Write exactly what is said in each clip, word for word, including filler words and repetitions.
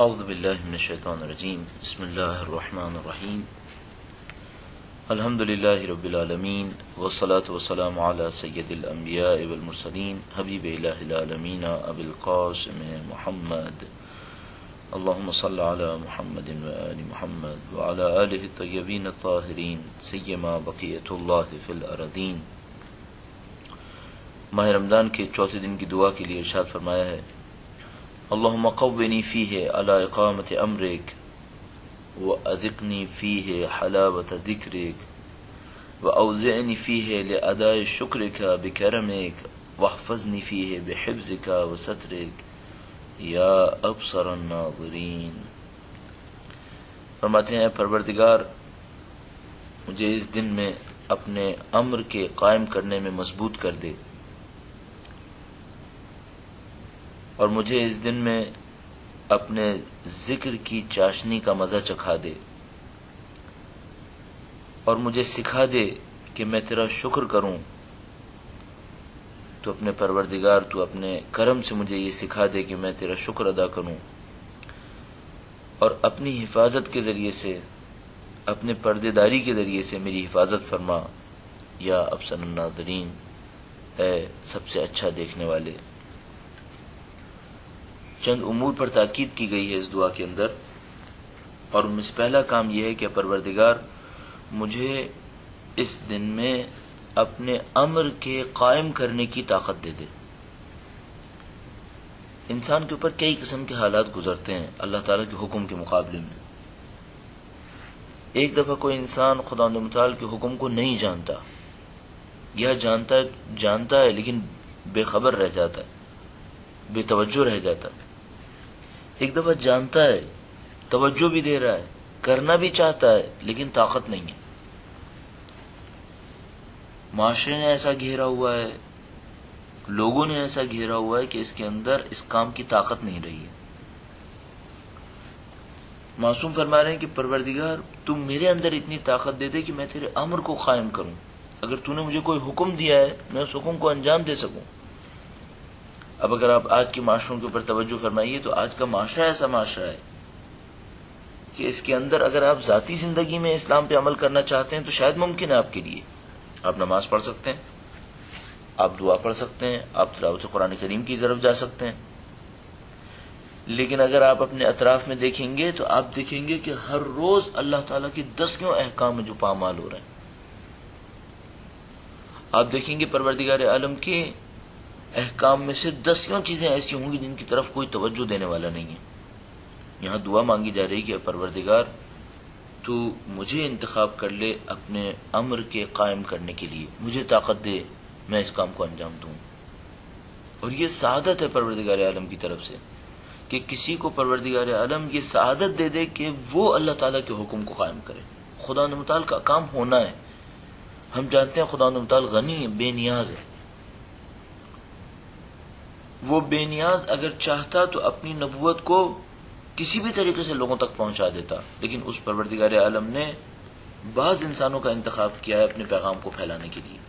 اعوذ باللہ من الشیطان الرجیم بسم اللہ الرحمن الرحیم الحمد للہ رب العالمین والصلاة والسلام علی سید الانبیاء والمرسلین حبیب الہ العالمین ابی القاسم محمد اللہم صل علی محمد وآل محمد وعلی آلہ الطیبین الطاہرین سیما بقیت اللہ فی الارضین۔ ماہ رمضان کے چوتھے دن کی دعا کے لیے ارشاد فرمایا ہے: اللہم قونی فیہ علی اقامت امرک واذقنی فیہ حلاوت ذکرک واوزعنی فیہ لاداء شکرک بکرمک واحفظنی فیہ بحفظک وسترک یا ابصر الناظرین۔ فرماتے ہیں: پروردگار مجھے اس دن میں اپنے امر کے قائم کرنے میں مضبوط کر دے، اور مجھے اس دن میں اپنے ذکر کی چاشنی کا مزہ چکھا دے، اور مجھے سکھا دے کہ میں تیرا شکر کروں۔ تو اپنے پروردگار تو اپنے کرم سے مجھے یہ سکھا دے کہ میں تیرا شکر ادا کروں، اور اپنی حفاظت کے ذریعے سے، اپنے پردے داری کے ذریعے سے میری حفاظت فرما یا ابصر الناظرین، اے سب سے اچھا دیکھنے والے۔ چند امور پر تاکید کی گئی ہے اس دعا کے اندر، اور ان میں سے پہلا کام یہ ہے کہ پروردگار مجھے اس دن میں اپنے امر کے قائم کرنے کی طاقت دے دے۔ انسان کے اوپر کئی قسم کے حالات گزرتے ہیں اللہ تعالیٰ کے حکم کے مقابلے میں۔ ایک دفعہ کوئی انسان خداوند متعال کے حکم کو نہیں جانتا، یا جانتا ہے جانتا ہے لیکن بے خبر رہ جاتا ہے، بے توجہ رہ جاتا ہے۔ ایک دفعہ جانتا ہے، توجہ بھی دے رہا ہے، کرنا بھی چاہتا ہے، لیکن طاقت نہیں ہے۔ معاشرے نے ایسا گھیرا ہوا ہے، لوگوں نے ایسا گھیرا ہوا ہے کہ اس کے اندر اس کام کی طاقت نہیں رہی ہے۔ معصوم فرما رہے ہیں کہ پروردگار تم میرے اندر اتنی طاقت دے دے کہ میں تیرے امر کو قائم کروں، اگر تو نے مجھے کوئی حکم دیا ہے میں اس حکم کو انجام دے سکوں۔ اب اگر آپ آج کے معاشروں کے اوپر توجہ فرمائیے تو آج کا معاشرہ ایسا معاشرہ ہے کہ اس کے اندر اگر آپ ذاتی زندگی میں اسلام پہ عمل کرنا چاہتے ہیں تو شاید ممکن ہے آپ کے لیے، آپ نماز پڑھ سکتے ہیں، آپ دعا پڑھ سکتے ہیں، آپ تلاوت قرآن کریم کی طرف جا سکتے ہیں، لیکن اگر آپ اپنے اطراف میں دیکھیں گے تو آپ دیکھیں گے کہ ہر روز اللہ تعالیٰ کی دسیوں احکام میں جو پامال ہو رہے ہیں۔ آپ دیکھیں گے پروردگار عالم کے احکام میں سے دسیوں چیزیں ایسی ہوں گی جن کی طرف کوئی توجہ دینے والا نہیں ہے۔ یہاں دعا مانگی جا رہی کہ پروردگار تو مجھے انتخاب کر لے اپنے امر کے قائم کرنے کے لیے، مجھے طاقت دے میں اس کام کو انجام دوں۔ اور یہ سعادت ہے پروردگار عالم کی طرف سے کہ کسی کو پروردگار عالم یہ سعادت دے دے کہ وہ اللہ تعالیٰ کے حکم کو قائم کرے۔ خدا متعال کا کام ہونا ہے۔ ہم جانتے ہیں خدا متعال غنی ہے، بے نیاز ہے۔ وہ بے نیاز اگر چاہتا تو اپنی نبوت کو کسی بھی طریقے سے لوگوں تک پہنچا دیتا، لیکن اس پروردگار عالم نے بعض انسانوں کا انتخاب کیا ہے اپنے پیغام کو پھیلانے کے لیے۔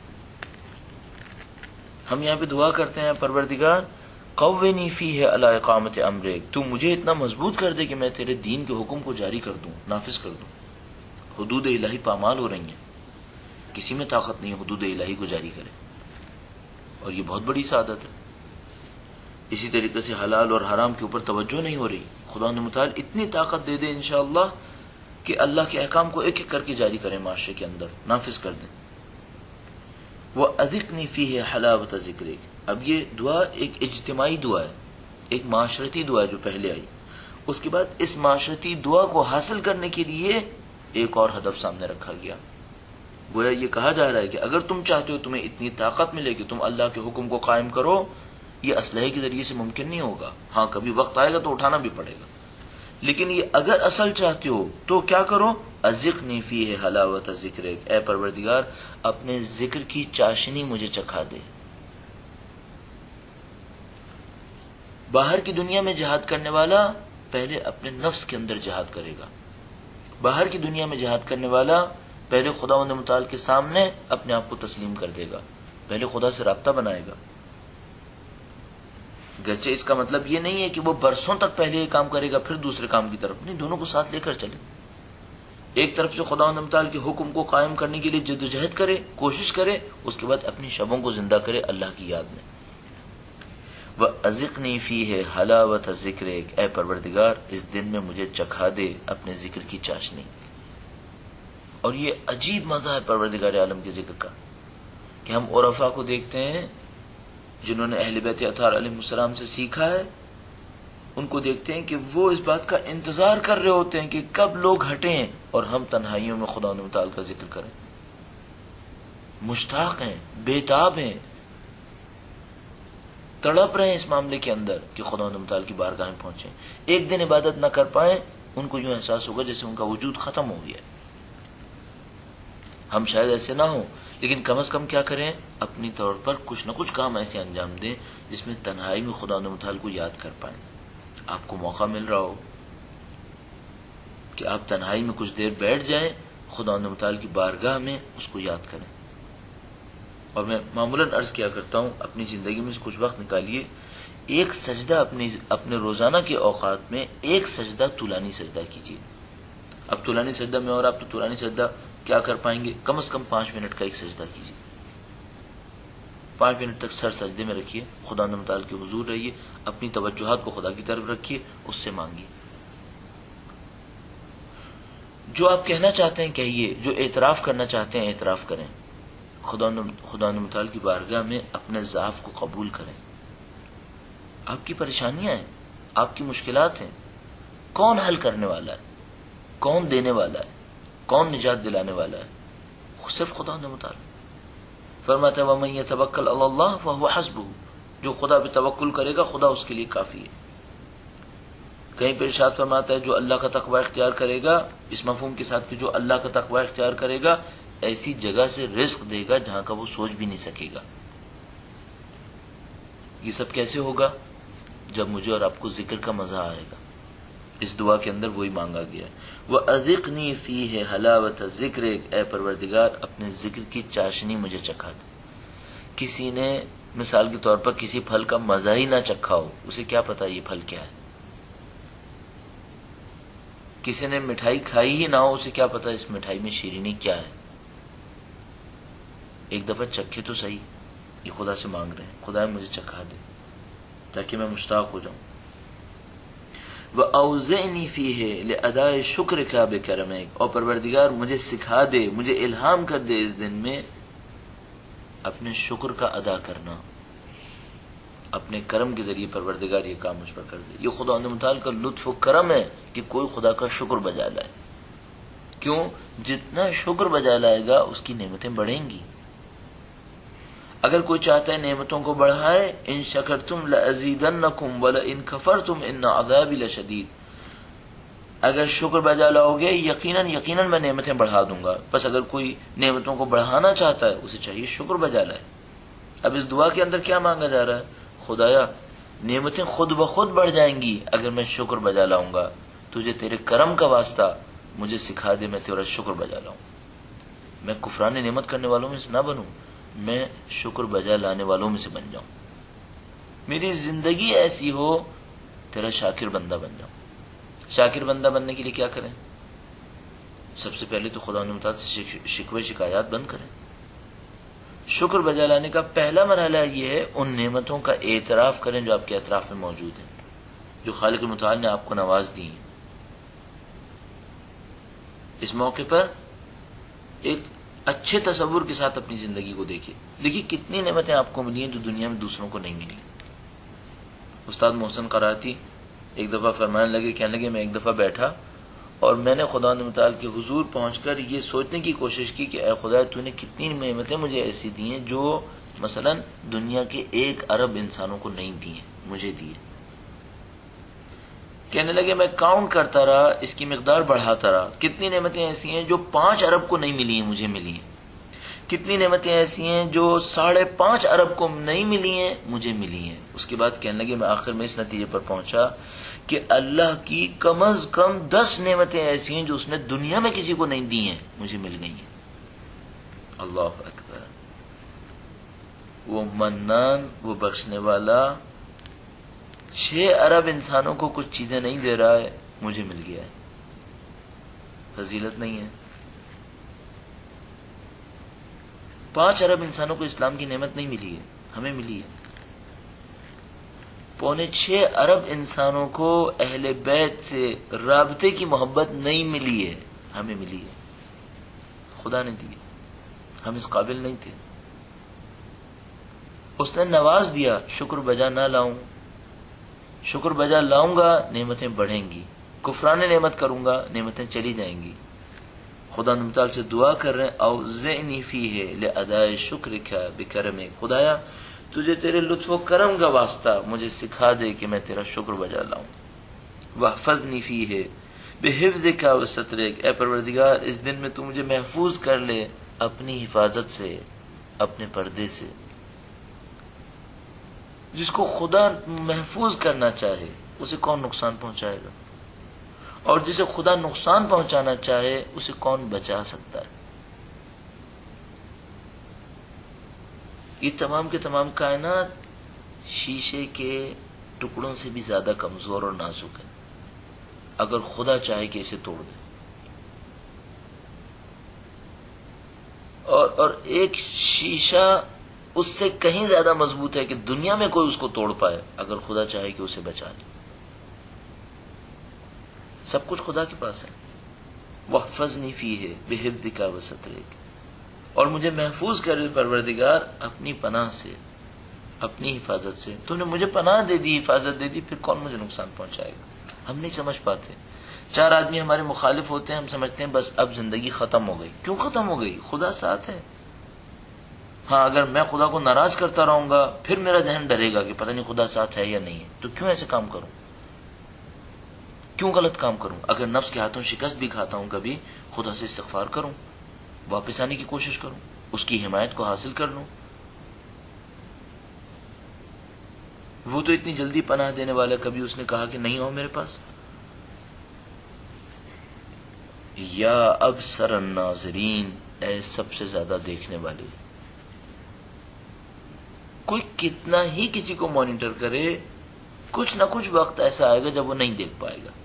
ہم یہاں پہ دعا کرتے ہیں: پروردگار قونی فیہ علی اقامت امرک، تو مجھے اتنا مضبوط کر دے کہ میں تیرے دین کے حکم کو جاری کر دوں، نافذ کر دوں۔ حدود الہی پامال ہو رہی ہیں، کسی میں طاقت نہیں حدود الہی کو جاری کرے، اور یہ بہت بڑی سعادت ہے۔ اسی طریقے سے حلال اور حرام کے اوپر توجہ نہیں ہو رہی، خدا متعال اتنی طاقت دے دے انشاءاللہ کہ اللہ کے احکام کو ایک ایک کر کے جاری کریں، معاشرے کے اندر نافذ کر دیں۔ وَأَذِقْنِي فِيهِ حَلَاوَةَ ذِكْرِكَ۔ اب یہ دعا ایک اجتماعی دعا ہے، ایک معاشرتی دعا ہے جو پہلے آئی۔ اس کے بعد اس معاشرتی دعا کو حاصل کرنے کے لیے ایک اور ہدف سامنے رکھا گیا۔ گویا یہ کہا جا رہا ہے کہ اگر تم چاہتے ہو تمہیں اتنی طاقت ملے کہ تم اللہ کے حکم کو قائم کرو، یہ اسلحے کے ذریعے سے ممکن نہیں ہوگا۔ ہاں کبھی وقت آئے گا تو اٹھانا بھی پڑے گا، لیکن یہ اگر اصل چاہتے ہو تو کیا کرو؟ اذقنی فیہ حلاوت ذکرک، اے پروردگار اپنے ذکر کی چاشنی مجھے چکھا دے۔ باہر کی دنیا میں جہاد کرنے والا پہلے اپنے نفس کے اندر جہاد کرے گا۔ باہر کی دنیا میں جہاد کرنے والا پہلے خداوند متعال کے سامنے اپنے آپ کو تسلیم کر دے گا، پہلے خدا سے رابطہ بنائے گا۔ گرچہ اس کا مطلب یہ نہیں ہے کہ وہ برسوں تک پہلے یہ کام کرے گا پھر دوسرے کام کی طرف نہیں، دونوں کو ساتھ لے کر چلے. ایک طرف سے خداوند تعالیٰ کے حکم کو قائم کرنے کے لیے جدوجہد کرے، کوشش کرے، اس کے بعد اپنی شبوں کو زندہ کرے اللہ کی یاد میں. وَأَذِقْنِي فِيهِ حَلَاوَةَ ذِكْرِكَ، اے پروردگار اس دن میں مجھے چکھا دے اپنے ذکر کی چاشنی. اور یہ عجیب مزہ ہے پروردگار عالم کے ذکر کا کہ ہم عرفاء کو دیکھتے ہیں جنہوں نے اہل بیت اطہار علیہ السلام سے سیکھا ہے، ان کو دیکھتے ہیں کہ وہ اس بات کا انتظار کر رہے ہوتے ہیں کہ کب لوگ ہٹیں اور ہم تنہائیوں میں خدا متعال کا ذکر کریں. مشتاق ہیں، بےتاب ہیں، تڑپ رہے ہیں اس معاملے کے اندر کہ خدا متعال کی بارگاہ میں پہنچیں. ایک دن عبادت نہ کر پائیں ان کو یوں احساس ہوگا جیسے ان کا وجود ختم ہو گیا. ہم شاید ایسے نہ ہوں، لیکن کم از کم کیا کریں، اپنی طور پر کچھ نہ کچھ کام ایسے انجام دیں جس میں تنہائی میں خدا متعال کو یاد کر پائیں. آپ کو موقع مل رہا ہو کہ آپ تنہائی میں کچھ دیر بیٹھ جائیں، خدا متعال کی بارگاہ میں اس کو یاد کریں. اور میں معمولاً عرض کیا کرتا ہوں اپنی زندگی میں سے کچھ وقت نکالیے، ایک سجدہ اپنی اپنے روزانہ کے اوقات میں ایک سجدہ طولانی سجدہ کیجیے. اب طولانی سجدہ میں اور آپ تو طولانی سجدہ کیا کر پائیں گے، کم از کم پانچ منٹ کا ایک سجدہ کیجیے. پانچ منٹ تک سر سجدے میں رکھیے، خدا متعال کے حضور رہیے، اپنی توجہات کو خدا کی طرف رکھیے، اس سے مانگیے. جو آپ کہنا چاہتے ہیں کہیے، جو اعتراف کرنا چاہتے ہیں اعتراف کریں. خدا خدا متعال کی بارگاہ میں اپنے ضعف کو قبول کریں. آپ کی پریشانیاں ہیں، آپ کی مشکلات ہیں، کون حل کرنے والا ہے، کون دینے والا ہے، کون نجات دلانے والا ہے؟ صرف خدا متعال. فرماتا ہے وَمَن يَتَوَكَّلْ عَلَى اللَّهِ فَهُوَ حَسْبُهُ، جو خدا پہ توکل کرے گا خدا اس کے لیے کافی ہے. کہیں پہ ارشاد فرماتا ہے جو اللہ کا تقوی اختیار کرے گا، اس مفہوم کے ساتھ کہ جو اللہ کا تقوی اختیار کرے گا ایسی جگہ سے رزق دے گا جہاں کا وہ سوچ بھی نہیں سکے گا. یہ سب کیسے ہوگا؟ جب مجھے اور آپ کو ذکر کا مزہ آئے گا. اس دعا کے اندر وہی مانگا گیا ہے وَأَذِقْنِي فِيهِ حَلَاوَةَ ذِكْرِكَ، اے پروردگار اپنے ذکر کی چاشنی مجھے چکھا دے. کسی نے مثال کے طور پر کسی پھل کا مزہ ہی نہ چکھا ہو، اسے کیا پتا یہ پھل کیا ہے. کسی نے مٹھائی کھائی ہی نہ ہو، اسے کیا پتا اس مٹھائی میں شیرینی کیا ہے. ایک دفعہ چکھے تو صحیح. یہ خدا سے مانگ رہے ہیں خدا مجھے چکھا دے تاکہ میں مشتاق ہو جاؤں. وَأَوْزِعْنِي فِيهِ لِأَدَاءِ شُكْرِكَ بِكَرَمِكَ، اور پروردگار مجھے سکھا دے، مجھے الہام کر دے اس دن میں اپنے شکر کا ادا کرنا. اپنے کرم کے ذریعے پروردگار یہ کام مجھ پر کر دے. یہ خدا متعال کا لطف و کرم ہے کہ کوئی خدا کا شکر بجا لائے. کیوں؟ جتنا شکر بجا لائے گا اس کی نعمتیں بڑھیں گی. اگر کوئی چاہتا ہے نعمتوں کو بڑھائے، ان شکرتم لازیدنکم ولئن کفرتم ان عذابی لشدید، اگر شکر بجا لاؤ گے یقیناً یقیناً میں نعمتیں بڑھا دوں گا. بس اگر کوئی نعمتوں کو بڑھانا چاہتا ہے اسے چاہیے شکر بجا لائے. اب اس دعا کے اندر کیا مانگا جا رہا ہے؟ خدایا نعمتیں خود بخود بڑھ جائیں گی اگر میں شکر بجا لاؤں گا. تجھے تیرے کرم کا واسطہ مجھے سکھا دے میں تیرا شکر بجا لاؤں. میں کفران نعمت کرنے والوں میں سے نہ بنوں، میں شکر بجا لانے والوں میں سے بن جاؤں. میری زندگی ایسی ہو تیرا شاکر بندہ بن جاؤں. شاکر بندہ بننے کے لیے کیا کریں؟ سب سے پہلے تو خدا نے متعال سے شکوے شکایات بند کریں. شکر بجا لانے کا پہلا مرحلہ یہ ہے ان نعمتوں کا اعتراف کریں جو آپ کے اطراف میں موجود ہیں، جو خالق متعال نے آپ کو نواز دی ہیں. اس موقع پر ایک اچھے تصور کے ساتھ اپنی زندگی کو دیکھیے. دیکھیے کتنی نعمتیں آپ کو ملی ہیں جو دنیا میں دوسروں کو نہیں ملی. استاد محسن قراتی ایک دفعہ فرمانے لگے، کہنے لگے میں ایک دفعہ بیٹھا اور میں نے خدا متعال کے حضور پہنچ کر یہ سوچنے کی کوشش کی کہ اے خدا تو نے کتنی نعمتیں مجھے ایسی دی ہیں جو مثلا دنیا کے ایک ارب انسانوں کو نہیں دی ہیں، مجھے دی ہیں. کہنے لگے میں کاؤنٹ کرتا رہا، اس کی مقدار بڑھاتا رہا. کتنی نعمتیں ایسی ہیں جو پانچ ارب کو نہیں ملی ہیں مجھے ملی ہیں. کتنی نعمتیں ایسی ہیں جو ساڑھے پانچ ارب کو نہیں ملی ہیں مجھے ملی ہیں. اس کے بعد کہنے لگے میں آخر میں اس نتیجے پر پہنچا کہ اللہ کی کم از کم دس نعمتیں ایسی ہیں جو اس نے دنیا میں کسی کو نہیں دی ہیں مجھے مل گئی ہیں. اللہ اکبر. وہ منان، وہ بخشنے والا، چھ ارب انسانوں کو کچھ چیزیں نہیں دے رہا ہے، مجھے مل گیا ہے، فضیلت نہیں ہے؟ پانچ ارب انسانوں کو اسلام کی نعمت نہیں ملی ہے، ہمیں ملی ہے۔ پونے چھ ارب انسانوں کو اہل بیت سے رابطے کی محبت نہیں ملی ہے، ہمیں ملی ہے، خدا نے دی ہے، ہم اس قابل نہیں تھے، اس نے نواز دیا، شکر بجا نہ لاؤں، شکر بجا لاؤں گا نعمتیں بڑھیں گی، کفران نعمت کروں گا نعمتیں چلی جائیں گی۔ خدا نمتال سے دعا کر رہے ہیں، اوزعنی فیہ لاداء شکرک بکرمک، خدایا تجھے تیرے لطف و کرم کا واسطہ مجھے سکھا دے کہ میں تیرا شکر بجا لاؤں۔ واحفظنی فیہ بحفظک وسترک، اے پروردگار اس دن میں تو مجھے محفوظ کر لے اپنی حفاظت سے، اپنے پردے سے۔ جس کو خدا محفوظ کرنا چاہے اسے کون نقصان پہنچائے گا، اور جسے خدا نقصان پہنچانا چاہے اسے کون بچا سکتا ہے؟ یہ تمام کے تمام کائنات شیشے کے ٹکڑوں سے بھی زیادہ کمزور اور نازک ہے، اگر خدا چاہے کہ اسے توڑ دے، اور اور ایک شیشہ اس سے کہیں زیادہ مضبوط ہے کہ دنیا میں کوئی اس کو توڑ پائے، اگر خدا چاہے کہ اسے بچا لے۔ سب کچھ خدا کے پاس ہے۔ واحفظنی فیہ بحفظک وسترک، اور مجھے محفوظ کر پروردگار اپنی پناہ سے، اپنی حفاظت سے۔ تو نے مجھے پناہ دے دی، حفاظت دے دی، پھر کون مجھے نقصان پہنچائے گا؟ ہم نہیں سمجھ پاتے۔ چار آدمی ہمارے مخالف ہوتے ہیں، ہم سمجھتے ہیں بس اب زندگی ختم ہو گئی۔ کیوں ختم ہو گئی؟ خدا ساتھ ہے۔ ہاں اگر میں خدا کو ناراض کرتا رہوں گا پھر میرا ذہن ڈرے گا کہ پتہ نہیں خدا ساتھ ہے یا نہیں ہے، تو کیوں ایسے کام کروں، کیوں غلط کام کروں؟ اگر نفس کے ہاتھوں شکست بھی کھاتا ہوں کبھی، خدا سے استغفار کروں، واپس آنے کی کوشش کروں، اس کی حمایت کو حاصل کر لوں۔ وہ تو اتنی جلدی پناہ دینے والا، کبھی اس نے کہا کہ نہیں ہو میرے پاس؟ یا ابصر الناظرین، اے سب سے زیادہ دیکھنے والے، کوئی کتنا ہی کسی کو مانیٹر کرے، کچھ نہ کچھ وقت ایسا آئے گا جب وہ نہیں دیکھ پائے گا۔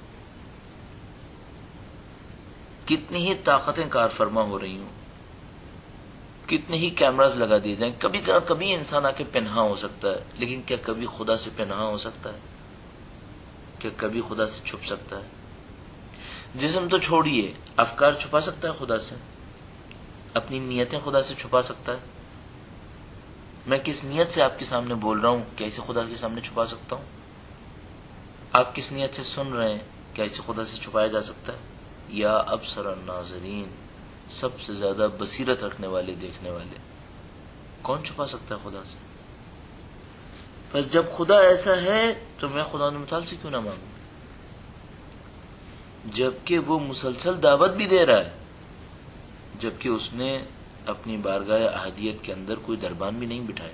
کتنی ہی طاقتیں کار فرما ہو رہی ہوں، کتنے ہی کیمراز لگا دیے جائیں، کبھی کبھی انسان آ کے پنہا ہو سکتا ہے، لیکن کیا کبھی خدا سے پنہا ہو سکتا ہے؟ کیا کبھی خدا سے چھپ سکتا ہے؟ جسم تو چھوڑیے، افکار چھپا سکتا ہے خدا سے؟ اپنی نیتیں خدا سے چھپا سکتا ہے؟ میں کس نیت سے آپ کے سامنے بول رہا ہوں، کیا اسے خدا کے سامنے چھپا سکتا ہوں؟ آپ کس نیت سے سن رہے ہیں، کیا اسے خدا سے چھپایا جا سکتا ہے؟ یا ابصر الناظرین، سب سے زیادہ بصیرت رکھنے والے، دیکھنے والے، کون چھپا سکتا ہے خدا سے؟ بس جب خدا ایسا ہے تو میں خدا متعال سے کیوں نہ مانگوں، جبکہ وہ مسلسل دعوت بھی دے رہا ہے، جبکہ اس نے اپنی بارگاہ احدیت کے اندر کوئی دربان بھی نہیں بٹھائے۔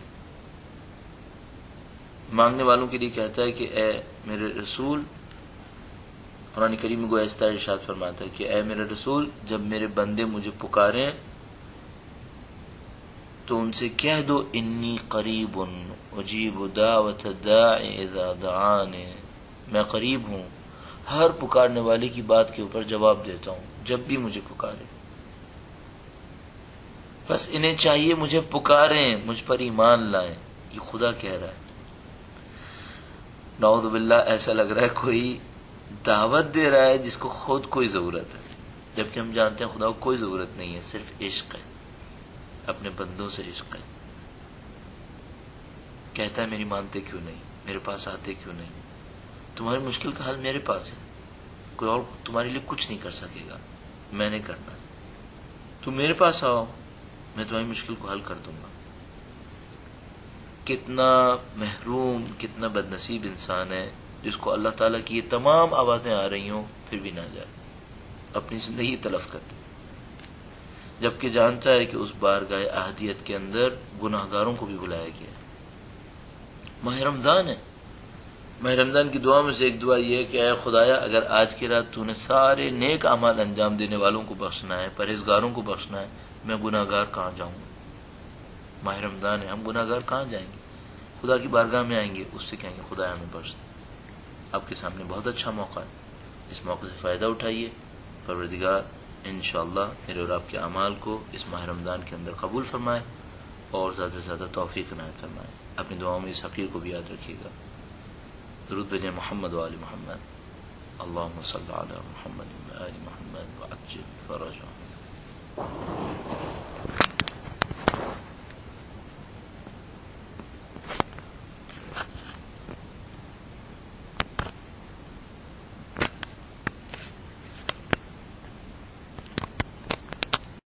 مانگنے والوں کے لیے کہتا ہے کہ اے میرے رسول، قرآن کریم میں گویا اس طرح ارشاد فرماتا ہے کہ اے میرے رسول، جب میرے بندے مجھے پکاریں تو ان سے کہہ دو انی قریب اجیب دعوت الداع اذا دعان، میں قریب ہوں، ہر پکارنے والے کی بات کے اوپر جواب دیتا ہوں جب بھی مجھے پکارے۔ بس انہیں چاہیے مجھے پکاریں، مجھ پر ایمان لائیں، یہ خدا کہہ رہا ہے۔ نعوذ باللہ، ایسا لگ رہا ہے کوئی دعوت دے رہا ہے جس کو خود کوئی ضرورت ہے، جبکہ ہم جانتے ہیں خدا کو کوئی ضرورت نہیں ہے، صرف عشق ہے، اپنے بندوں سے عشق ہے۔ کہتا ہے میری مانتے کیوں نہیں، میرے پاس آتے کیوں نہیں؟ تمہاری مشکل کا حل میرے پاس ہے، کوئی اور تمہارے لیے کچھ نہیں کر سکے گا، میں نے کرنا ہے، تم میرے پاس آؤ، میں تمہاری مشکل کو حل کر دوں گا۔ کتنا محروم، کتنا بد نصیب انسان ہے جس کو اللہ تعالیٰ کی یہ تمام آوازیں آ رہی ہوں پھر بھی نہ جائے، اپنی زندگی تلف کرتے، جبکہ جانتا ہے کہ اس بارگاہ احدیت کے اندر گناہ گاروں کو بھی بلایا گیا ہے۔ ماہ رمضان ہے، ماہ رمضان کی دعا میں سے ایک دعا یہ ہے کہ اے خدایا، اگر آج کی رات تو نے سارے نیک اعمال انجام دینے والوں کو بخشنا ہے، پرہیزگاروں کو بخشنا ہے، میں گناہ گار کہاں جاؤں گا؟ ماہ رمضان ہے، ہم گناہ گار کہاں جائیں گے؟ خدا کی بارگاہ میں آئیں گے، اس سے کہیں گے خدا ہمیں بخش دے۔ آپ کے سامنے بہت اچھا موقع ہے، اس موقع سے فائدہ اٹھائیے۔ پروردگار انشاءاللہ میرے اور آپ کے اعمال کو اس ماہ رمضان کے اندر قبول فرمائے اور زیادہ سے زیادہ توفیق عنایت فرمائے۔ اپنی دعاؤں میں اس حقیر کو بھی یاد رکھیے گا۔ درود بھیجیں محمد و آل محمد۔ اللہم صلی علی محمد و آل محمد وعجل فرجهم۔